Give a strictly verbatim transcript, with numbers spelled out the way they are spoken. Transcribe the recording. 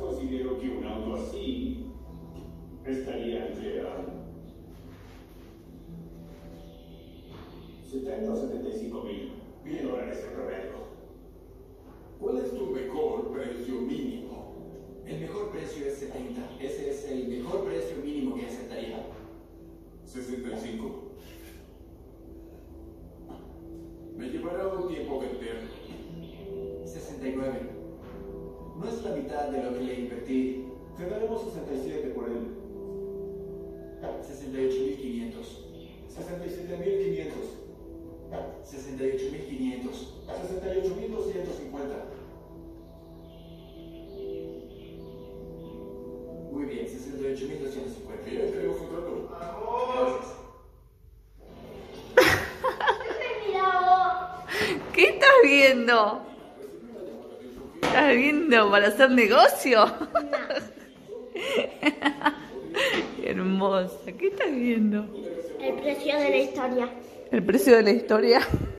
considero que un auto así estaría entre a setenta o setenta y cinco mil mil dólares en promedio. ¿Cuál es tu mejor precio mínimo? El mejor precio es setenta. Ese es el mejor precio mínimo que aceptaría. ¿sesenta y cinco? Me llevará un tiempo venderlo. sesenta y nueve. No es la mitad de lo que le invertí. Te daremos sesenta y siete por él. sesenta y ocho mil quinientos. sesenta y siete mil quinientos. sesenta y ocho mil quinientos. sesenta y ocho mil doscientos cincuenta. Muy bien, sesenta y ocho mil doscientos cincuenta. Bien, tenemos un trato. Gracias. ¿Qué estás viendo? ¿Estás viendo para hacer negocio? Qué hermosa. ¿Qué estás viendo? El precio de la historia. ¿El precio de la historia?